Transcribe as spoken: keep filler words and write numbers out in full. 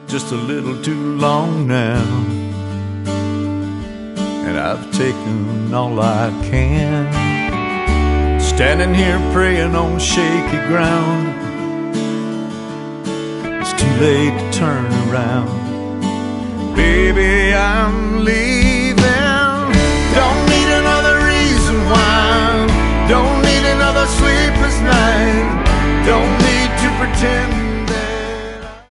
just a little too long now, and I've taken all I can. Standing here praying on shaky ground, it's too late to turn around. Baby, I'm leaving